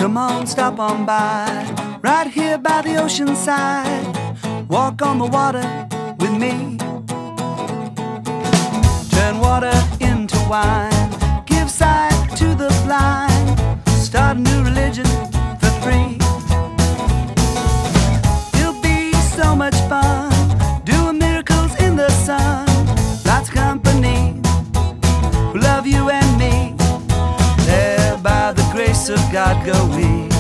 Come on, stop on by, right here by the ocean side. Walk on the water with me. Turn water into wine, give sight to the blind. Start a new religion for free. It'll be so much fun, doing miracles in the sun. Lots of company who love you and me. There by the grace of God go we.